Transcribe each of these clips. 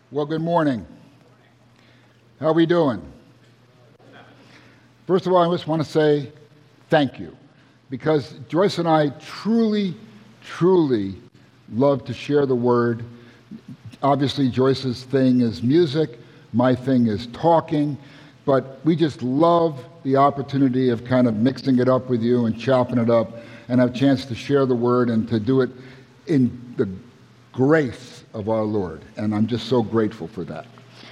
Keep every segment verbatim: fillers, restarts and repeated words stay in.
Well, good morning. How are we doing? First of all, I just want to say thank you, because Joyce and I truly, truly love to share the word. Obviously, Joyce's thing is music, my thing is talking, but we just love the opportunity of kind of mixing it up with you and chopping it up and have a chance to share the word and to do it in the grace of our Lord. And I'm just so grateful for that.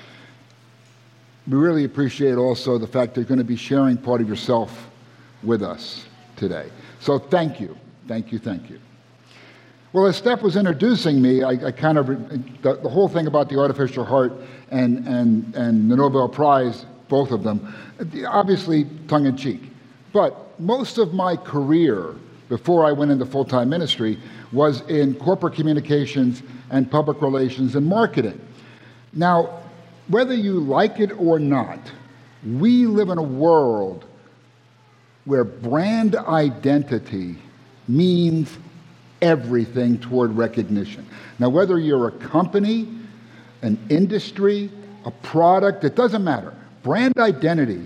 We really appreciate also the fact that you're going to be sharing part of yourself with us today. So thank you, thank you, thank you. Well, as Steph was introducing me, I, I kind of, the, the whole thing about the artificial heart and, and, and the Nobel Prize, both of them, obviously tongue-in-cheek. But most of my career, before I went into full-time ministry, was in corporate communications and public relations and marketing. Now, whether you like it or not, we live in a world where brand identity means everything toward recognition. Now, whether you're a company, an industry, a product, it doesn't matter. Brand identity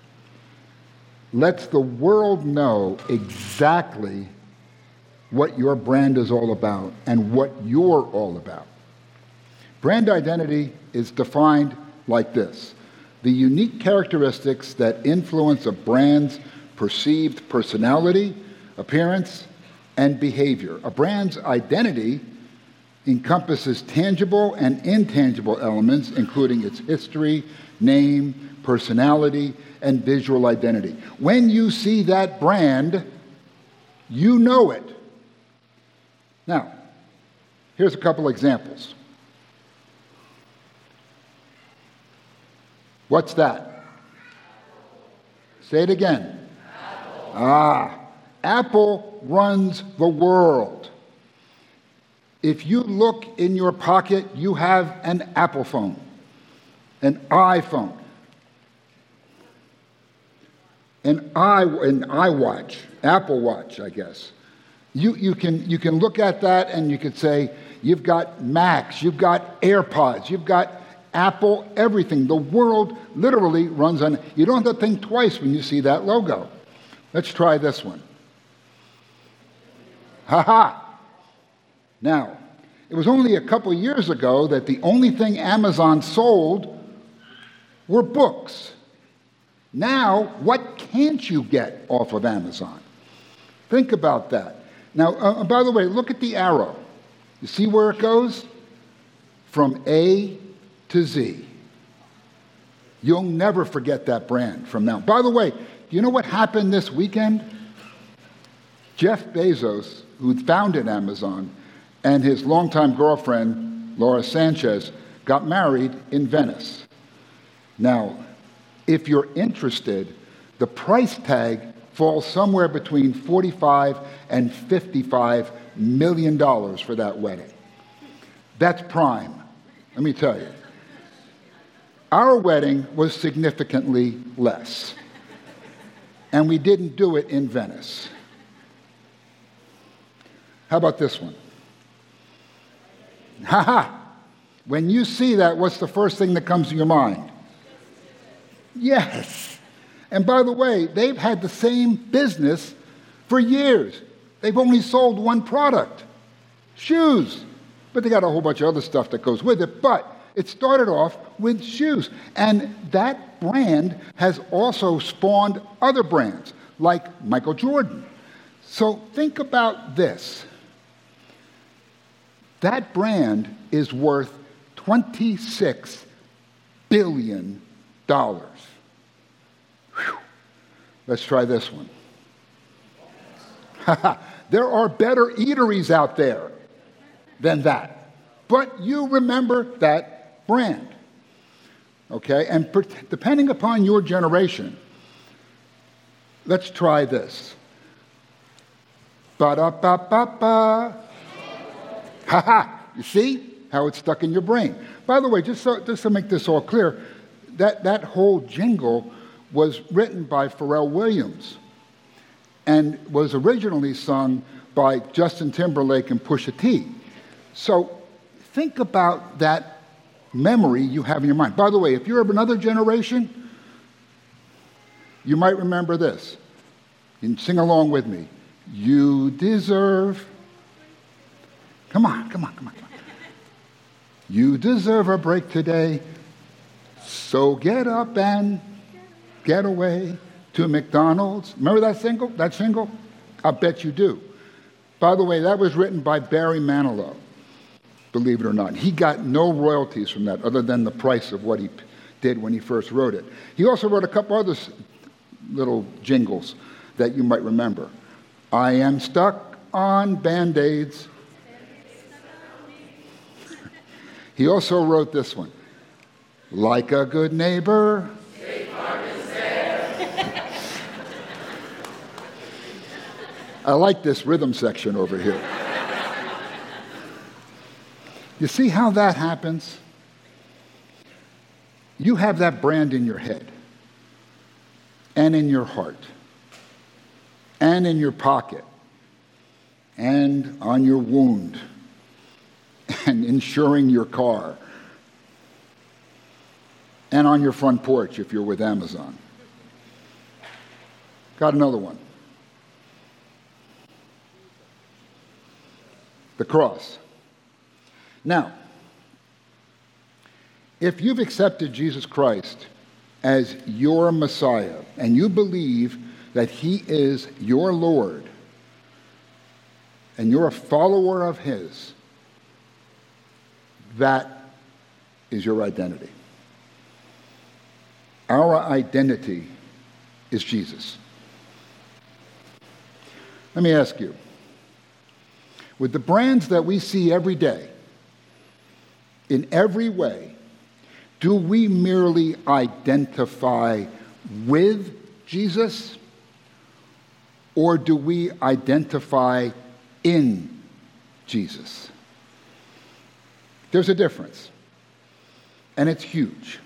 lets the world know exactly what your brand is all about and what you're all about. Brand identity is defined like this: the unique characteristics that influence a brand's perceived personality, appearance, and behavior. A brand's identity encompasses tangible and intangible elements, including its history, name, personality, and visual identity. When you see that brand, you know it. Now, here's a couple examples. What's that? Say it again. Apple. Ah, Apple runs the world. If you look in your pocket, you have an Apple phone, an iPhone, an i an iWatch, Apple Watch, I guess. You you can you can look at that and you could say you've got Macs, you've got AirPods, you've got Apple, everything. The world literally runs on. You don't have to think twice when you see that logo. Let's try this one. Ha ha! Now, it was only a couple years ago that the only thing Amazon sold were books. Now, what can't you get off of Amazon? Think about that. Now, uh, by the way, look at the arrow. You see where it goes? From A to Z. You'll never forget that brand from now. By the way, do you know what happened this weekend? Jeff Bezos, who founded Amazon, and his longtime girlfriend, Laura Sanchez, got married in Venice. Now, if you're interested, the price tag falls somewhere between forty-five and fifty-five million dollars for that wedding. That's prime, let me tell you. Our wedding was significantly less, and we didn't do it in Venice. How about this one? Ha ha! When you see that, what's the first thing that comes to your mind? Yes. And by the way, they've had the same business for years. They've only sold one product, shoes. But they got a whole bunch of other stuff that goes with it. But it started off with shoes. And that brand has also spawned other brands, like Michael Jordan. So think about this. That brand is worth twenty-six billion dollars. Whew. Let's try this one. There are better eateries out there than that. But you remember that brand. Okay? And per- depending upon your generation, let's try this. Ba-da-ba-ba-ba. Ha-ha. You see how it's stuck in your brain? By the way, just so, just to make this all clear, that, that whole jingle was written by Pharrell Williams and was originally sung by Justin Timberlake and Pusha T. So think about that memory you have in your mind. By the way, if you're of another generation, you might remember this. You can sing along with me. You deserve. Come on, come on, come on, come on. You deserve a break today, so get up and get away to McDonald's. Remember that single? That single? I bet you do. By the way, that was written by Barry Manilow, believe it or not. He got no royalties from that other than the price of what he did when he first wrote it. He also wrote a couple other little jingles that you might remember. I am stuck on Band-Aids. He also wrote this one. Like a good neighbor. I like this rhythm section over here. You see how that happens? You have that brand in your head and in your heart and in your pocket and on your wound and insuring your car and on your front porch if you're with Amazon. Got another one. The cross. Now, if you've accepted Jesus Christ as your Messiah and you believe that he is your Lord and you're a follower of his, that is your identity. Our identity is Jesus. Let me ask you, with the brands that we see every day, in every way, do we merely identify with Jesus, or do we identify in Jesus? There's a difference, and it's huge.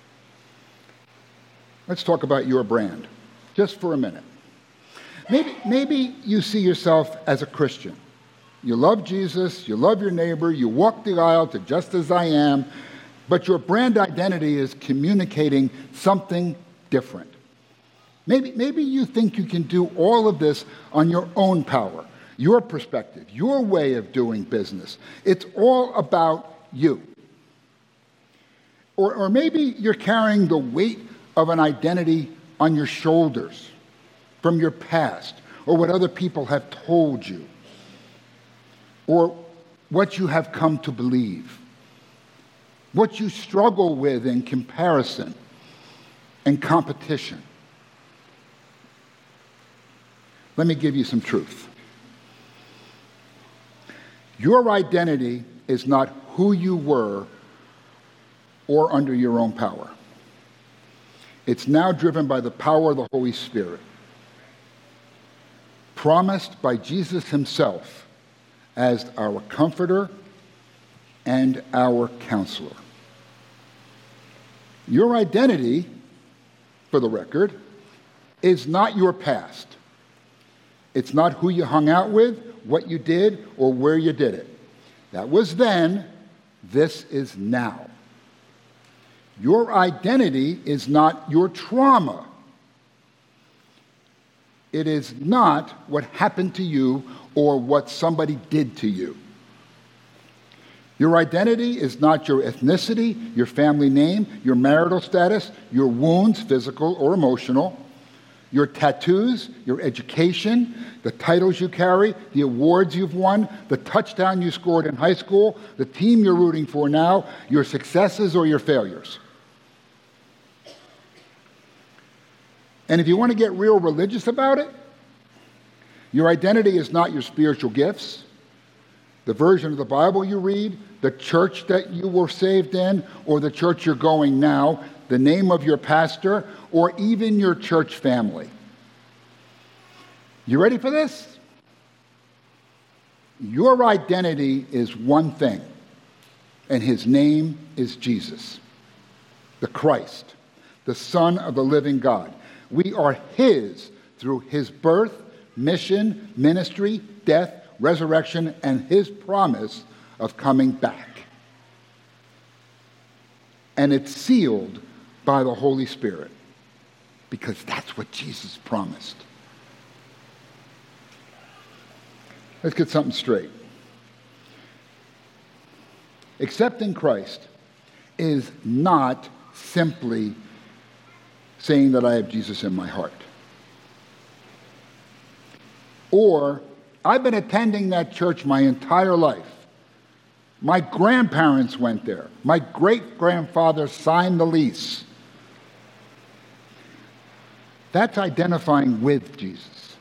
Let's talk about your brand, just for a minute. Maybe, maybe you see yourself as a Christian. You love Jesus, you love your neighbor, you walk the aisle to just as I am, but your brand identity is communicating something different. Maybe, maybe you think you can do all of this on your own power, your perspective, your way of doing business. It's all about you. Or, or maybe you're carrying the weight of an identity on your shoulders from your past or what other people have told you, or what you have come to believe, what you struggle with in comparison and competition. Let me give you some truth. Your identity is not who you were or under your own power. It's now driven by the power of the Holy Spirit, promised by Jesus himself as our comforter and our counselor. Your identity, for the record, is not your past. It's not who you hung out with, what you did, or where you did it. That was then. This is now. Your identity is not your trauma. It is not what happened to you or what somebody did to you. Your identity is not your ethnicity, your family name, your marital status, your wounds, physical or emotional, your tattoos, your education, the titles you carry, the awards you've won, the touchdown you scored in high school, the team you're rooting for now, your successes or your failures. And if you want to get real religious about it, your identity is not your spiritual gifts, the version of the Bible you read, the church that you were saved in, or the church you're going now, the name of your pastor, or even your church family. You ready for this? Your identity is one thing, and his name is Jesus, the Christ, the Son of the living God. We are his through his birth, mission, ministry, death, resurrection, and his promise of coming back. and it's sealed by the Holy Spirit, because that's what Jesus promised. Let's get something straight. Accepting Christ is not simply saying that I have Jesus in my heart. Or, I've been attending that church my entire life. My grandparents went there. My great-grandfather signed the lease. That's identifying with Jesus.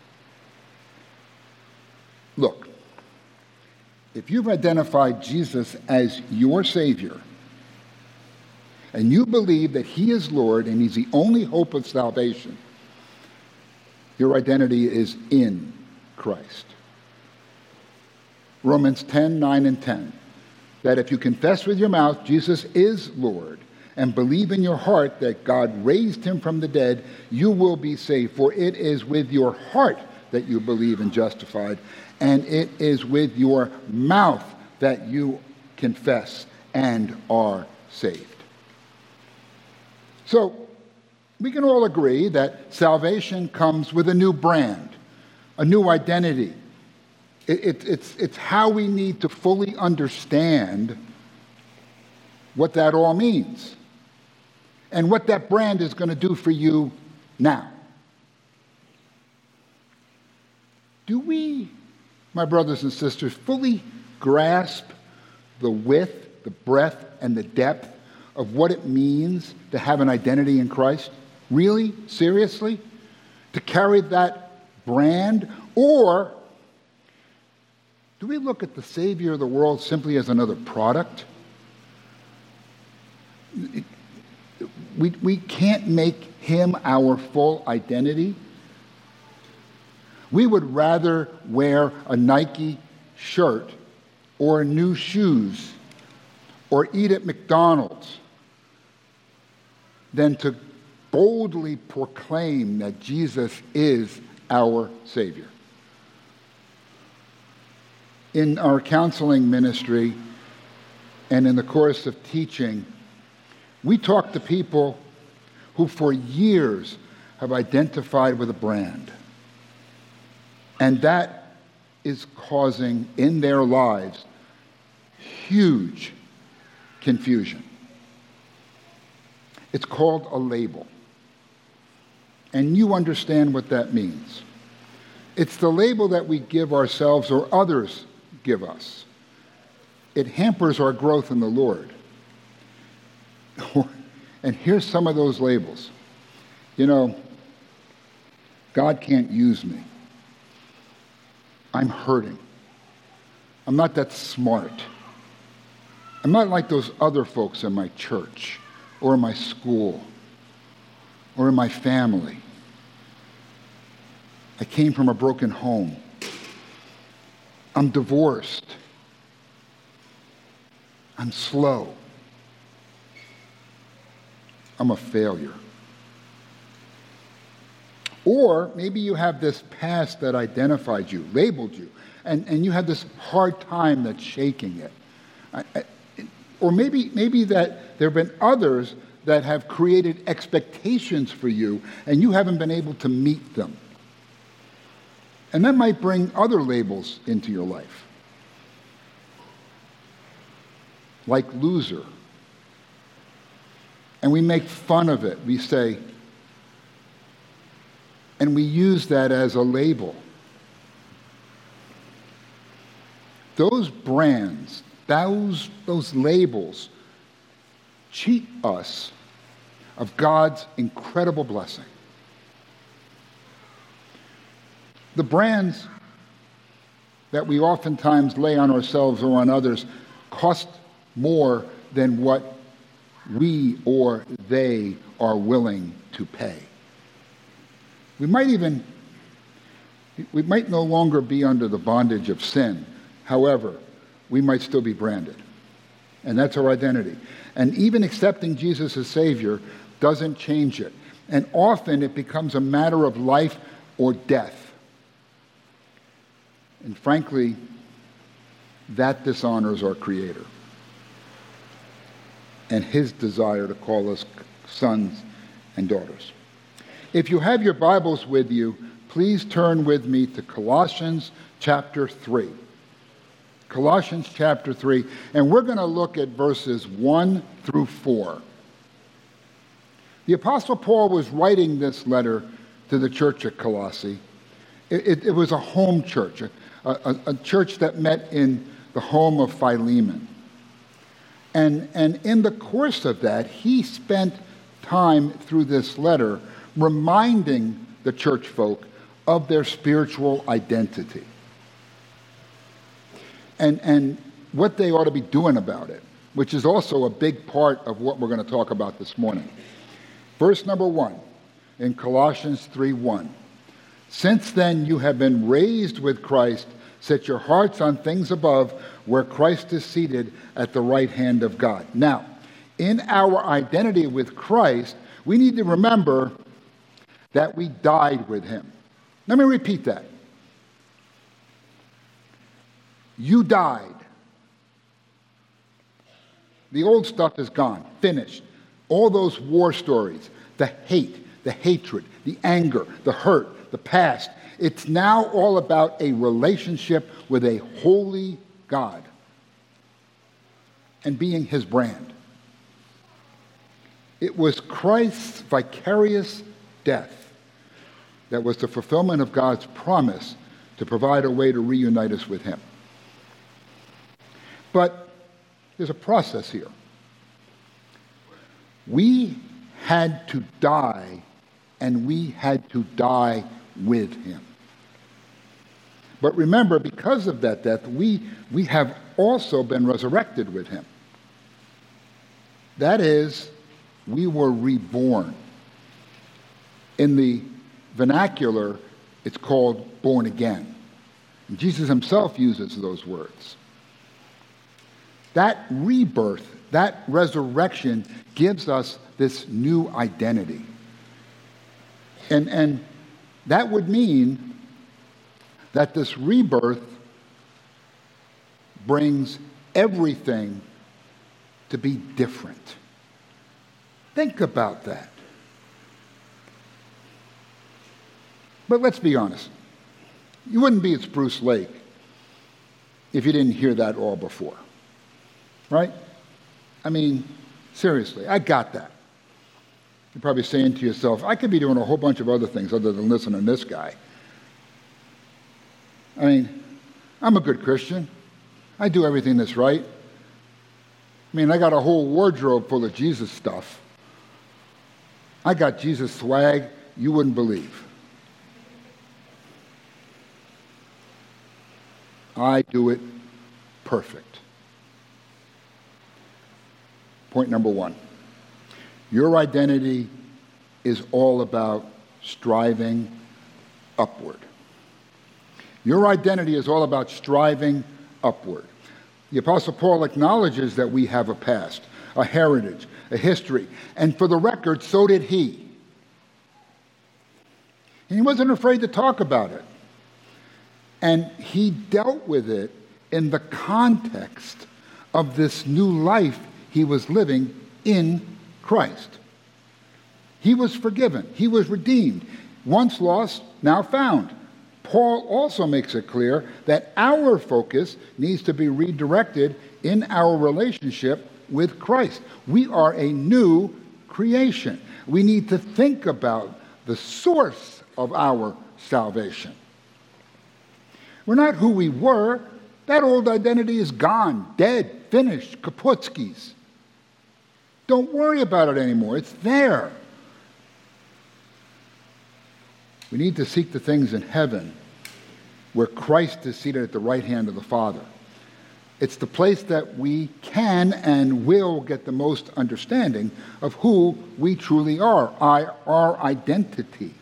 Look, if you've identified Jesus as your Savior, and you believe that He is Lord and He's the only hope of salvation, your identity is in Christ. Romans ten, nine, and ten. That if you confess with your mouth Jesus is Lord and believe in your heart that God raised Him from the dead, you will be saved. For it is with your heart that you believe and justified, and it is with your mouth that you confess and are saved. So, we can all agree that salvation comes with a new brand, a new identity. It, it, it's, it's how we need to fully understand what that all means and what that brand is going to do for you now. Do we, my brothers and sisters, fully grasp the width, the breadth, and the depth of what it means to have an identity in Christ? Really? Seriously? To carry that brand? Or do we look at the Savior of the world simply as another product? We, we can't make Him our full identity. We would rather wear a Nike shirt or new shoes or eat at McDonald's than to boldly proclaim that Jesus is our Savior. In our counseling ministry and in the course of teaching, we talk to people who for years have identified with a brand. And that is causing in their lives huge confusion. It's called a label. And you understand what that means. It's the label that we give ourselves or others give us. It hampers our growth in the Lord. And here's some of those labels. You know, God can't use me. I'm hurting. I'm not that smart. I'm not like those other folks in my church or in my school or in my family. I came from a broken home. I'm divorced. I'm slow. I'm a failure. Or maybe you have this past that identified you, labeled you, and, and you have this hard time that's shaking it. I, I, or maybe, maybe that there have been others that have created expectations for you, and you haven't been able to meet them. And that might bring other labels into your life, like loser. And we make fun of it. We say, and we use that as a label. Those brands, those, those labels, cheat us of God's incredible blessing. The brands that we oftentimes lay on ourselves or on others cost more than what we or they are willing to pay. We might even, we might no longer be under the bondage of sin. However, we might still be branded. And that's our identity. And even accepting Jesus as Savior doesn't change it. And often it becomes a matter of life or death. And frankly, that dishonors our Creator. and his desire to call us sons and daughters. If you have your Bibles with you, please turn with me to Colossians chapter three. Colossians chapter three, and we're going to look at verses one through four. The Apostle Paul was writing this letter to the church at Colossae. It, it, it was a home church, a, a, a church that met in the home of Philemon. And, and in the course of that, he spent time through this letter reminding the church folk of their spiritual identity and, and what they ought to be doing about it, which is also a big part of what we're going to talk about this morning. Verse number one in Colossians three one. Since then you have been raised with Christ, set your hearts on things above, where Christ is seated at the right hand of God. Now, in our identity with Christ, we need to remember that we died with him. Let me repeat that. You died. The old stuff is gone, finished. All those war stories, the hate, the hatred, the anger, the hurt, the past. It's now all about a relationship with a holy God and being his brand. It was Christ's vicarious death that was the fulfillment of God's promise to provide a way to reunite us with him. But there's a process here. We had to die, and we had to die with him. But remember, because of that death, we, we have also been resurrected with him. That is, we were reborn. In the vernacular, it's called born again. And Jesus himself uses those words. That rebirth, that resurrection gives us this new identity. And, and that would mean that this rebirth brings everything to be different. Think about that. But let's be honest. You wouldn't be at Spruce Lake if you didn't hear that all before. Right? I mean, seriously, I got that. You're probably saying to yourself, I could be doing a whole bunch of other things other than listening to this guy. I mean, I'm a good Christian. I do everything that's right. I mean, I got a whole wardrobe full of Jesus stuff. I got Jesus swag you wouldn't believe. I do it perfect. Point number one. Your identity is all about striving upward. Your identity is all about striving upward. The Apostle Paul acknowledges that we have a past, a heritage, a history, and for the record, so did he. And he wasn't afraid to talk about it. And he dealt with it in the context of this new life he was living in Christ. He was forgiven. He was redeemed. Once lost, now found. Paul also makes it clear that our focus needs to be redirected in our relationship with Christ. We are a new creation. We need to think about the source of our salvation. We're not who we were. That old identity is gone, dead, finished, kaputskis. Don't worry about it anymore. It's there. We need to seek the things in heaven where Christ is seated at the right hand of the Father. It's the place that we can and will get the most understanding of who we truly are, our identity.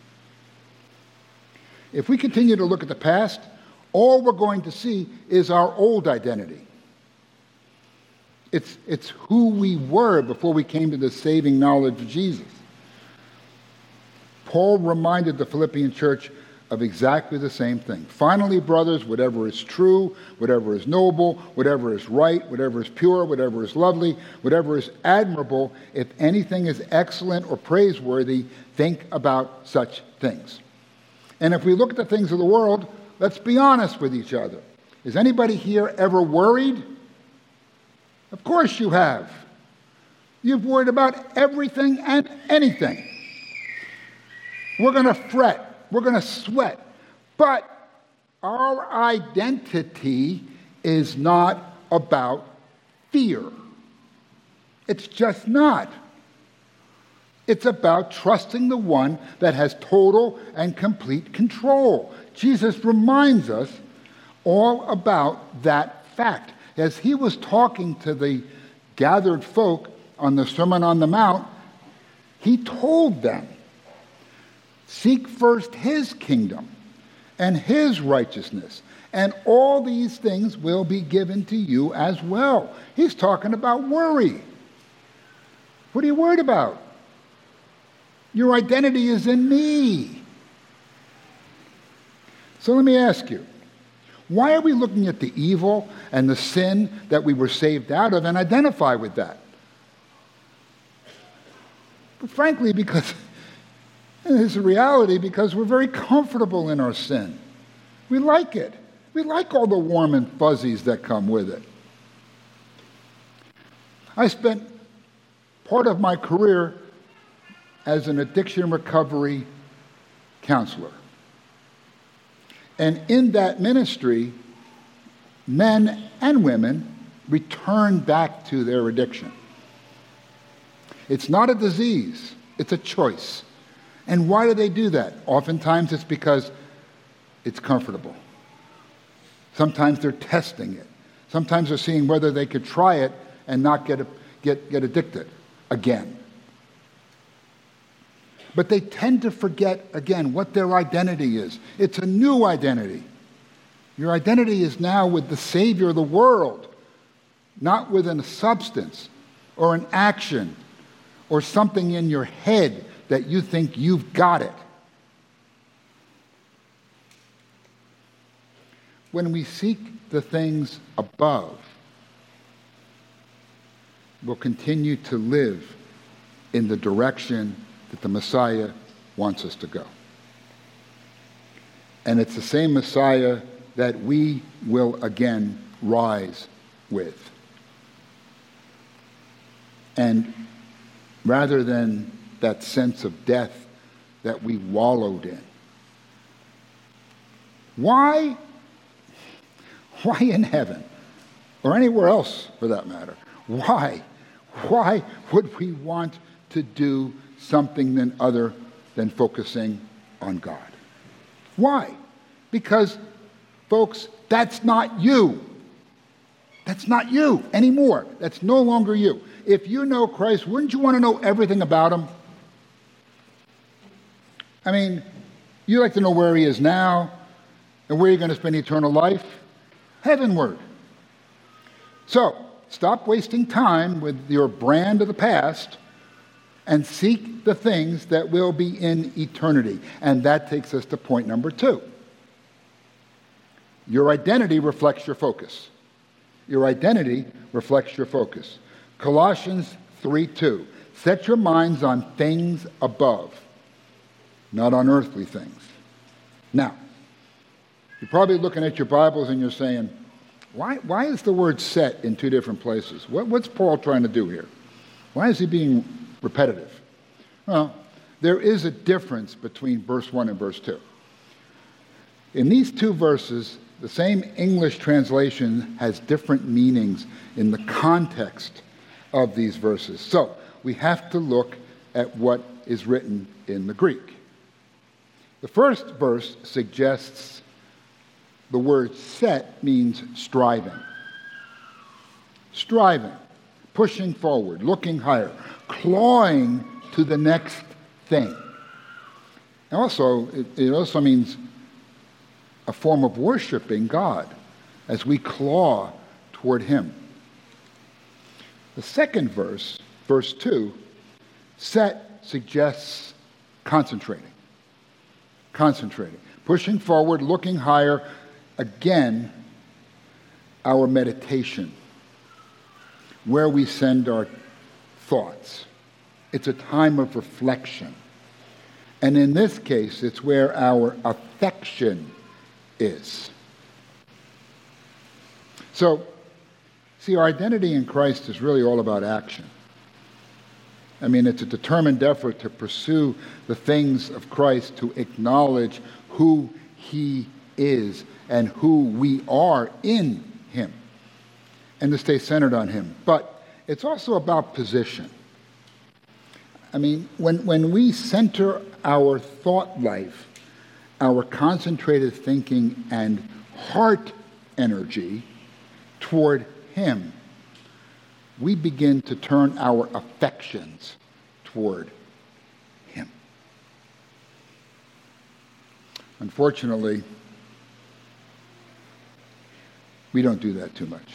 If we continue to look at the past, all we're going to see is our old identity. It's, it's who we were before we came to the saving knowledge of Jesus. Paul reminded the Philippian church of exactly the same thing. Finally, brothers, whatever is true, whatever is noble, whatever is right, whatever is pure, whatever is lovely, whatever is admirable, if anything is excellent or praiseworthy, think about such things. And if we look at the things of the world, let's be honest with each other. Is anybody here ever worried? Of course you have. You've worried about everything and anything. We're going to fret. We're going to sweat. But our identity is not about fear. It's just not. It's about trusting the one that has total and complete control. Jesus reminds us all about that fact. As he was talking to the gathered folk on the Sermon on the Mount, he told them, seek first his kingdom and his righteousness, and all these things will be given to you as well. He's talking about worry. What are you worried about? Your identity is in me. So let me ask you, why are we looking at the evil and the sin that we were saved out of and identify with that? But frankly, because it's a reality, because we're very comfortable in our sin. We like it. We like all the warm and fuzzies that come with it. I spent part of my career as an addiction recovery counselor. And in that ministry, men and women return back to their addiction. It's not a disease, it's a choice. And why do they do that? Oftentimes it's because it's comfortable. Sometimes they're testing it. Sometimes they're seeing whether they could try it and not get, get, get addicted again. But they tend to forget, again, what their identity is. It's a new identity. Your identity is now with the Savior of the world, not with a substance or an action or something in your head that you think you've got it. When we seek the things above, we'll continue to live in the direction that the Messiah wants us to go. And it's the same Messiah that we will again rise with. And rather than that sense of death that we wallowed in. Why, why in heaven, or anywhere else for that matter, why, why would we want to do something than other than focusing on God? Why? Because, folks, that's not you. That's not you anymore. That's no longer you. If you know Christ, wouldn't you want to know everything about him? I mean, you like to know where he is now and where you're going to spend eternal life? Heavenward. So, stop wasting time with your brand of the past and seek the things that will be in eternity. And that takes us to point number two. Your identity reflects your focus. Your identity reflects your focus. Colossians three two. Set your minds on things above, not on earthly things. Now, you're probably looking at your Bibles and you're saying, why, why is the word set in two different places? What, what's Paul trying to do here? Why is he being repetitive? Well, there is a difference between verse one and verse two. In these two verses, the same English translation has different meanings in the context of these verses. So we have to look at what is written in the Greek. The first verse suggests the word set means striving. Striving, pushing forward, looking higher, clawing to the next thing. And also, it, it also means a form of worshiping God as we claw toward him. The second verse, verse two, set suggests concentrating. Concentrating. Pushing forward, looking higher. Again, our meditation, where we send our thoughts. It's a time of reflection. And in this case, it's where our affection is. So, see, our identity in Christ is really all about action. I mean, it's a determined effort to pursue the things of Christ, to acknowledge who he is and who we are in him, and to stay centered on him. But it's also about position. I mean, when, when we center our thought life, our concentrated thinking and heart energy toward him, we begin to turn our affections toward him. Unfortunately, we don't do that too much.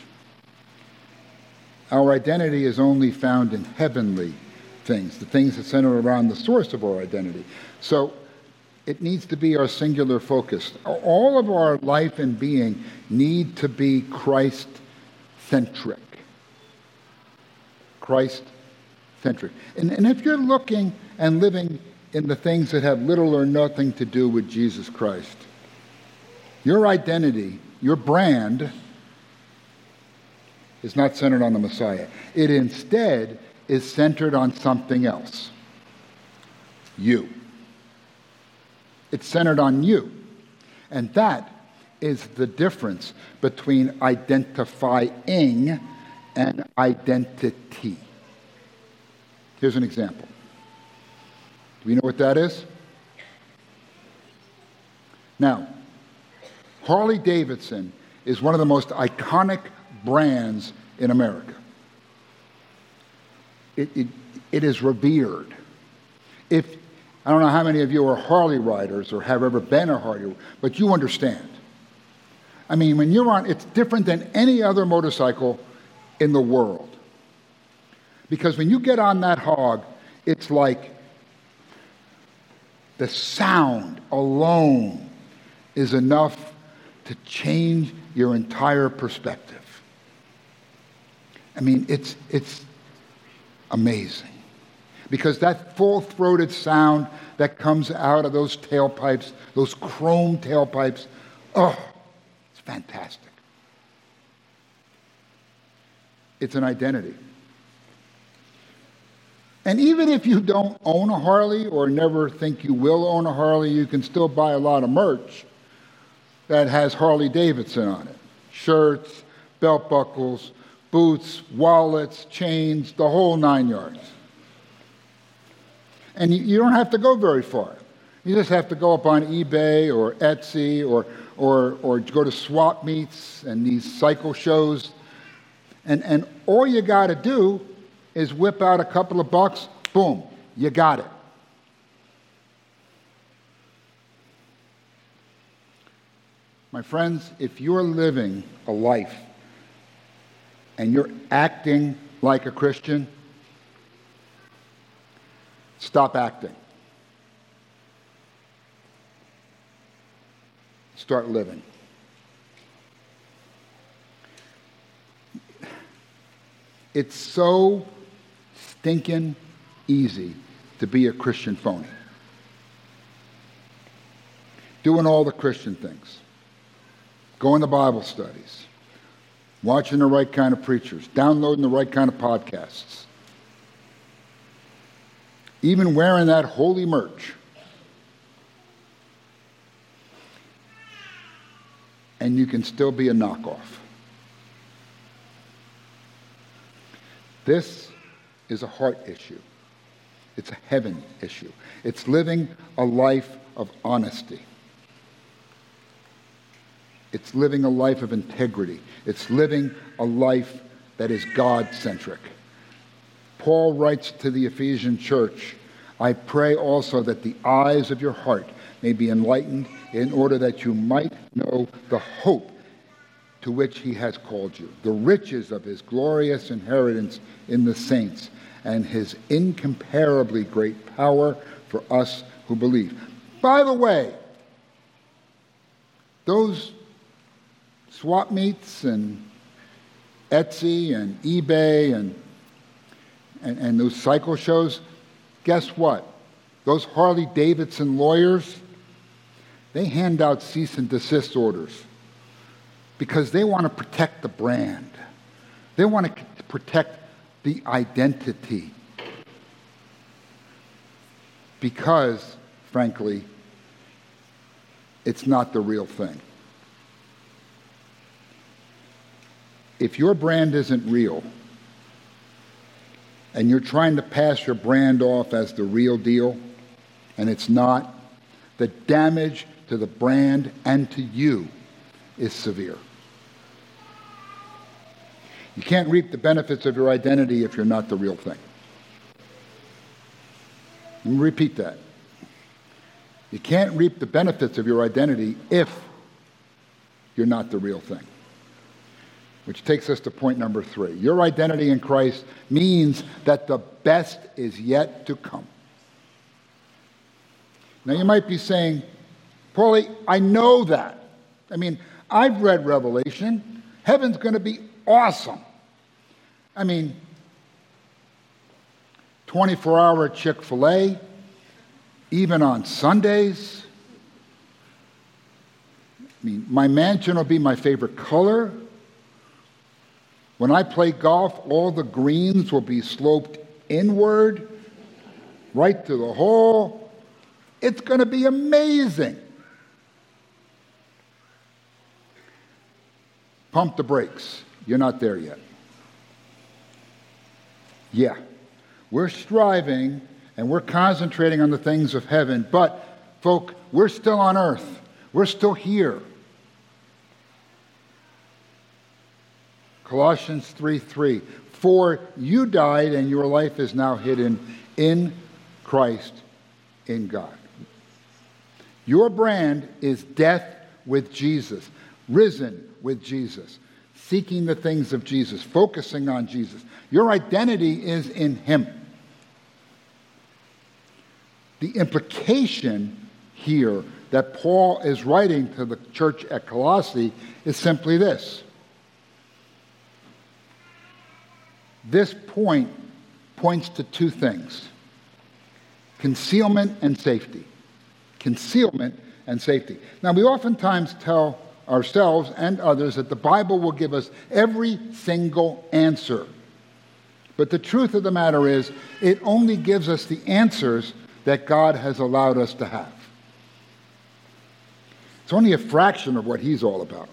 Our identity is only found in heavenly things, the things that center around the source of our identity. So it needs to be our singular focus. All of our life and being need to be Christ-centric. Christ-centric. And, and if you're looking and living in the things that have little or nothing to do with Jesus Christ, your identity, your brand, is not centered on the Messiah. It instead is centered on something else. You. It's centered on you. And that is the difference between identifying and identity. Here's an example. Do we know what that is? Now, Harley Davidson is one of the most iconic brands in America. It, it, it is revered. If I don't know how many of you are Harley riders or have ever been a Harley, but you understand. I mean, when you're on, it's different than any other motorcycle in the world. Because when you get on that hog, it's like the sound alone is enough to change your entire perspective. I mean, it's it's amazing. Because that full-throated sound that comes out of those tailpipes, those chrome tailpipes, oh, it's fantastic. It's an identity. And even if you don't own a Harley or never think you will own a Harley, you can still buy a lot of merch that has Harley Davidson on it. Shirts, belt buckles, boots, wallets, chains, the whole nine yards. And you, you don't have to go very far. You just have to go up on eBay or Etsy or, or, or go to swap meets and these cycle shows. And, and all you got to do is whip out a couple of bucks, boom, you got it. My friends, if you're living a life and you're acting like a Christian, stop acting. Start living. It's so stinking easy to be a Christian phony. Doing all the Christian things. Going to Bible studies. Watching the right kind of preachers. Downloading the right kind of podcasts. Even wearing that holy merch. And you can still be a knockoff. This is a heart issue. It's a heaven issue. It's living a life of honesty. It's living a life of integrity. It's living a life that is God-centric. Paul writes to the Ephesian church, I pray also that the eyes of your heart may be enlightened in order that you might know the hope to which he has called you, the riches of his glorious inheritance in the saints, and his incomparably great power for us who believe. By the way, those swap meets and Etsy and eBay and, and, and those cycle shows, guess what? Those Harley Davidson lawyers, they hand out cease and desist orders because they want to protect the brand. They want to protect the identity. Because, frankly, it's not the real thing. If your brand isn't real, and you're trying to pass your brand off as the real deal, and it's not, the damage to the brand and to you is severe. You can't reap the benefits of your identity if you're not the real thing. Let me repeat that. You can't reap the benefits of your identity if you're not the real thing. Which takes us to point number three. Your identity in Christ means that the best is yet to come. Now you might be saying, Paulie, I know that. I mean, I've read Revelation. Heaven's going to be awesome. I mean, twenty-four hour Chick-fil-A, even on Sundays. I mean, my mansion will be my favorite color. When I play golf, all the greens will be sloped inward, right to the hole. It's going to be amazing. Pump the brakes. You're not there yet. Yeah, we're striving and we're concentrating on the things of heaven, but, folk, we're still on earth. We're still here. Colossians three three, for you died and your life is now hidden in Christ, in God. Your brand is death with Jesus, risen with Jesus, seeking the things of Jesus, focusing on Jesus. Your identity is in him. The implication here that Paul is writing to the church at Colossae is simply this. This point points to two things: concealment and safety. Concealment and safety. Now, we oftentimes tell ourselves and others that the Bible will give us every single answer. But the truth of the matter is, it only gives us the answers that God has allowed us to have. It's only a fraction of what he's all about.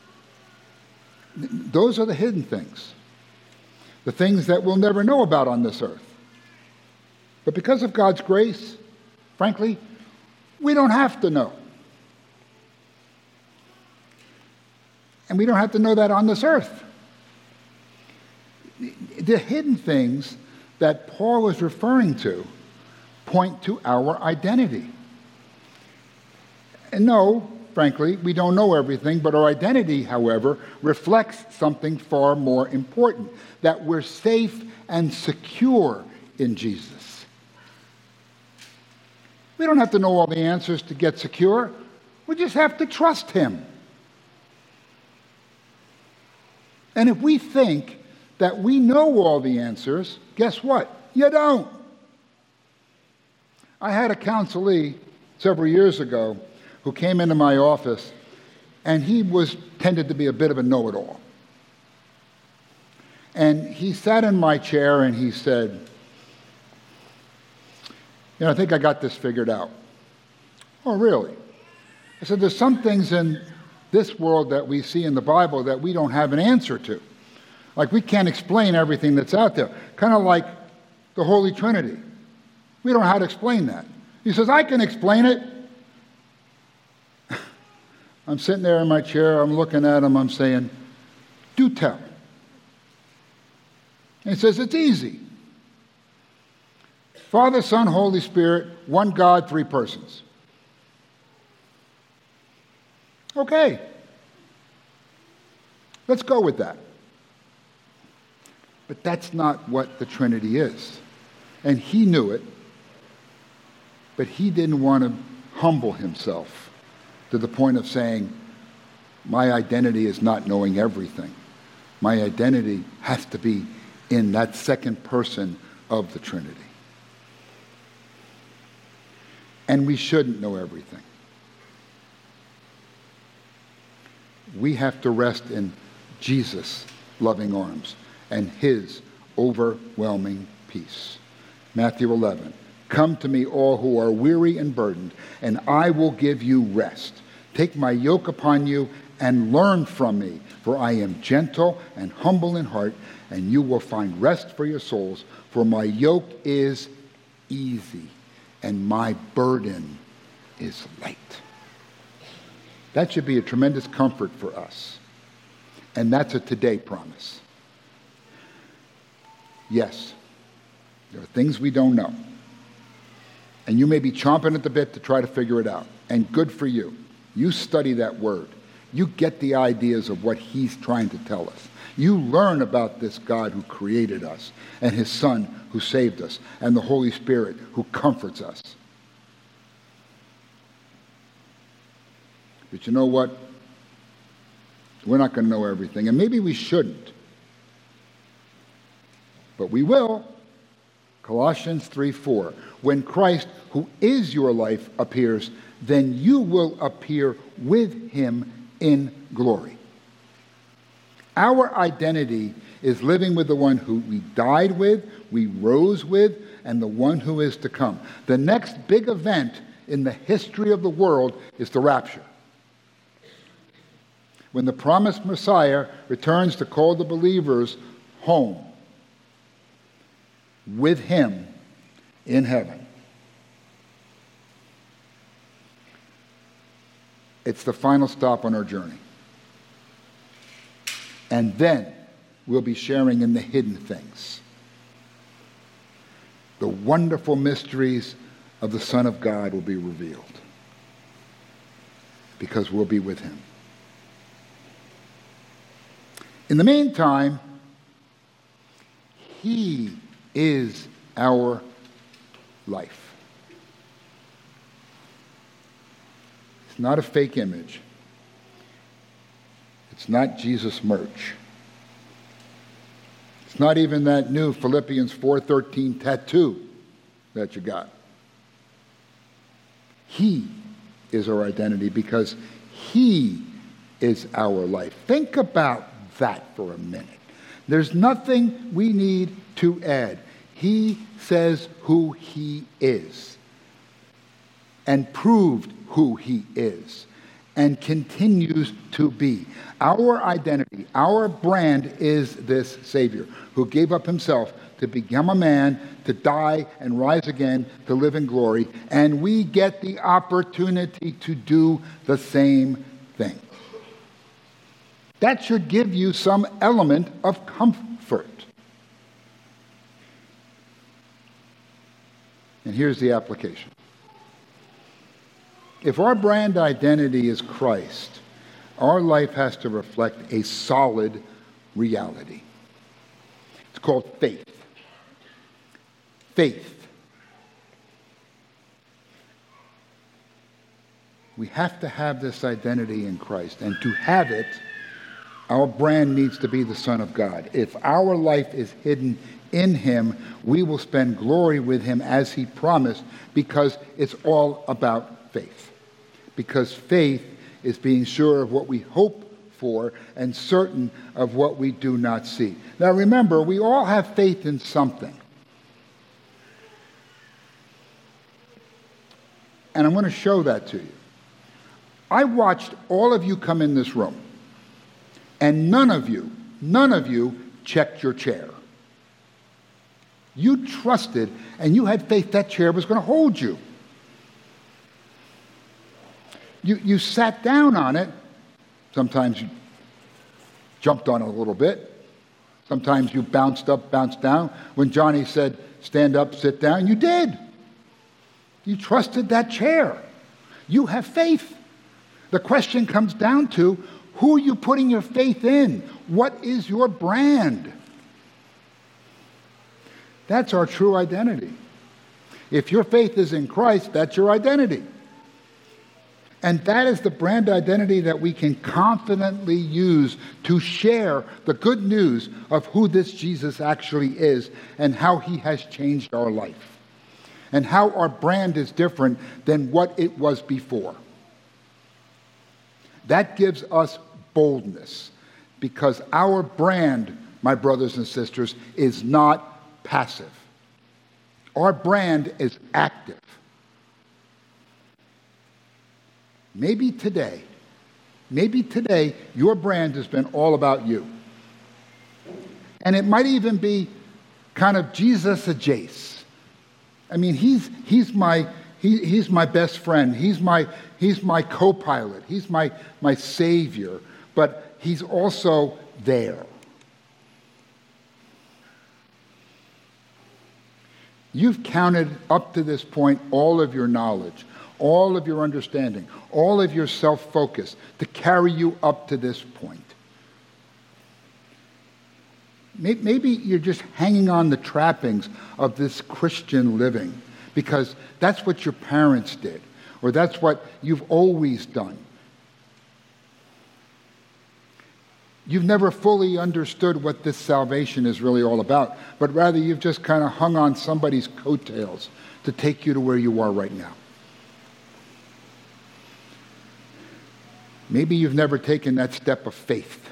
Those are the hidden things. The things that we'll never know about on this earth. But because of God's grace, frankly, we don't have to know. And we don't have to know that on this earth. The hidden things that Paul is referring to point to our identity. And no, frankly, we don't know everything, but our identity, however, reflects something far more important, that we're safe and secure in Jesus. We don't have to know all the answers to get secure. We just have to trust him. And if we think that we know all the answers, guess what? You don't. I had a counselee several years ago who came into my office, and he was tended to be a bit of a know-it-all. And he sat in my chair and he said, you know, I think I got this figured out. Oh, really? I said, there's some things in this world that we see in the Bible that we don't have an answer to. Like, we can't explain everything that's out there. Kind of like the Holy Trinity. We don't know how to explain that. He says, I can explain it. I'm sitting there in my chair, I'm looking at him, I'm saying, do tell. And he says, it's easy. Father, Son, Holy Spirit, one God, three persons. Okay. Let's go with that. But that's not what the Trinity is. And he knew it, but he didn't want to humble himself to the point of saying, My identity is not knowing everything. My identity has to be in that second person of the Trinity. And we shouldn't know everything. We have to rest in Jesus' loving arms and his overwhelming peace. Matthew eleven, come to me all who are weary and burdened, and I will give you rest. Take my yoke upon you and learn from me, for I am gentle and humble in heart, and you will find rest for your souls, for my yoke is easy and my burden is light. That should be a tremendous comfort for us. And that's a today promise. Yes, there are things we don't know. And you may be chomping at the bit to try to figure it out. And good for you. You study that word. You get the ideas of what he's trying to tell us. You learn about this God who created us, and his Son who saved us, and the Holy Spirit who comforts us. But you know what? We're not going to know everything, and maybe we shouldn't. But we will. Colossians three four. When Christ, who is your life, appears, then you will appear with him in glory. Our identity is living with the one who we died with, we rose with, and the one who is to come. The next big event in the history of the world is the rapture. When the promised Messiah returns to call the believers home with him in heaven. It's the final stop on our journey. And then we'll be sharing in the hidden things. The wonderful mysteries of the Son of God will be revealed. Because we'll be with him. In the meantime, he is our life. It's not a fake image. It's not Jesus merch. It's not even that new Philippians four thirteen tattoo that you got. He is our identity because he is our life. Think about that for a minute. There's nothing we need to add. He says who he is and proved who he is and continues to be. Our identity, our brand is this Savior who gave up himself to become a man, to die and rise again, to live in glory, and we get the opportunity to do the same thing. That should give you some element of comfort. And here's the application. If our brand identity is Christ, our life has to reflect a solid reality. It's called faith. Faith. We have to have this identity in Christ, and to have it, our brand needs to be the Son of God. If our life is hidden in him, we will spend glory with him as he promised, because it's all about faith. Because faith is being sure of what we hope for and certain of what we do not see. Now remember, we all have faith in something. And I'm going to show that to you. I watched all of you come in this room. And none of you, none of you checked your chair. You trusted and you had faith that chair was going to hold you. You, you sat down on it. Sometimes you jumped on it a little bit. Sometimes you bounced up, bounced down. When Johnny said, stand up, sit down, you did. You trusted that chair. You have faith. The question comes down to, who are you putting your faith in? What is your brand? That's our true identity. If your faith is in Christ, that's your identity. And that is the brand identity that we can confidently use to share the good news of who this Jesus actually is and how he has changed our life and how our brand is different than what it was before. That gives us boldness because our brand, my brothers and sisters, is not passive. Our brand is active. Maybe today, maybe today, your brand has been all about you. And it might even be kind of Jesus adjacent. I mean, he's he's my he, he's my best friend. He's my he's my co-pilot. He's my my savior. But he's also there. You've counted up to this point all of your knowledge, all of your understanding, all of your self-focus to carry you up to this point. Maybe you're just hanging on the trappings of this Christian living because that's what your parents did, or that's what you've always done. You've never fully understood what this salvation is really all about, but rather you've just kind of hung on somebody's coattails to take you to where you are right now. Maybe you've never taken that step of faith.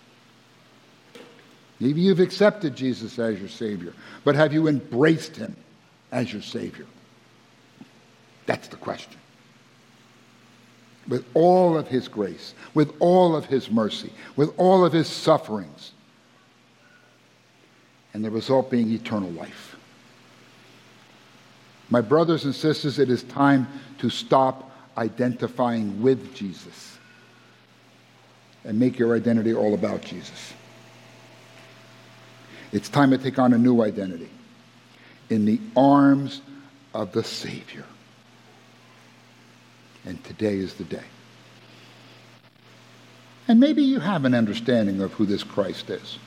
Maybe you've accepted Jesus as your Savior, but have you embraced him as your Savior? That's the question. With all of his grace, with all of his mercy, with all of his sufferings, and the result being eternal life. My brothers and sisters, it is time to stop identifying with Jesus and make your identity all about Jesus. It's time to take on a new identity in the arms of the Savior. And today is the day. And maybe you have an understanding of who this Christ is.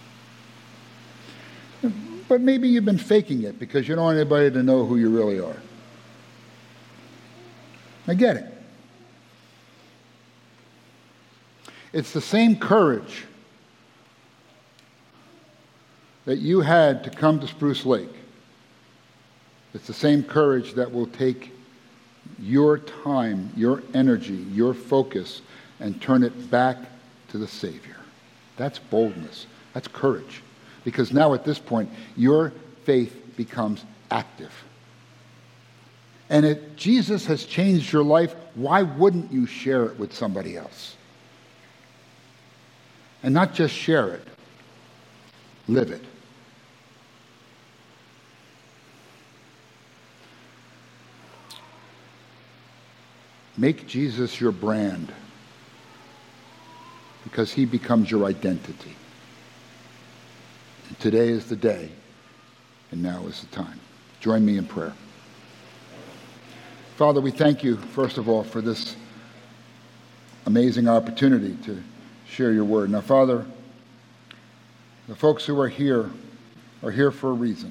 But maybe you've been faking it because you don't want anybody to know who you really are. I get it. It's the same courage that you had to come to Spruce Lake. It's the same courage that will take your time, your energy, your focus, and turn it back to the Savior. That's boldness. That's courage. Because now at this point, your faith becomes active. And if Jesus has changed your life, why wouldn't you share it with somebody else? And not just share it, live it. Make Jesus your brand because he becomes your identity. And today is the day, and now is the time. Join me in prayer. Father, we thank you, first of all, for this amazing opportunity to share your word. Now, Father, the folks who are here are here for a reason.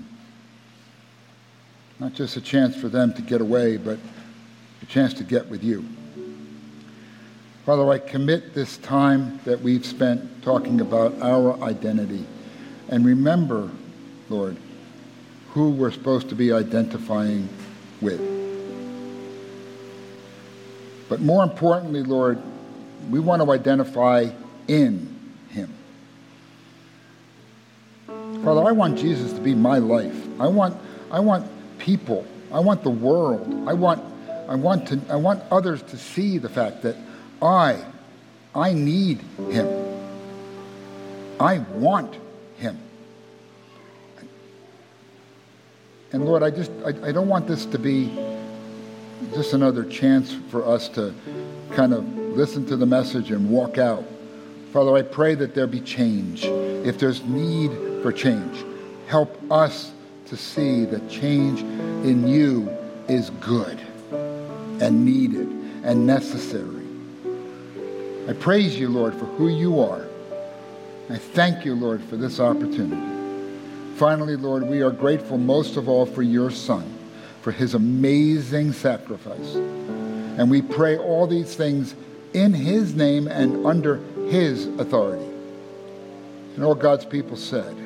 Not just a chance for them to get away, but a chance to get with you. Father, I commit this time that we've spent talking about our identity. And remember, Lord, who we're supposed to be identifying with. But more importantly, Lord, we want to identify in him. Father, I want Jesus to be my life. I want, I want people. I want the world. I want, I want to, I want others to see the fact that I, I need him. I want him. And Lord, I just, I, I don't want this to be just another chance for us to kind of listen to the message and walk out. Father, I pray that there be change. If there's need for change, help us to see that change in you is good and needed and necessary. I praise you, Lord, for who you are. I thank you, Lord, for this opportunity. Finally, Lord, we are grateful most of all for your Son, for his amazing sacrifice. And we pray all these things in his name and under his authority. And all God's people said,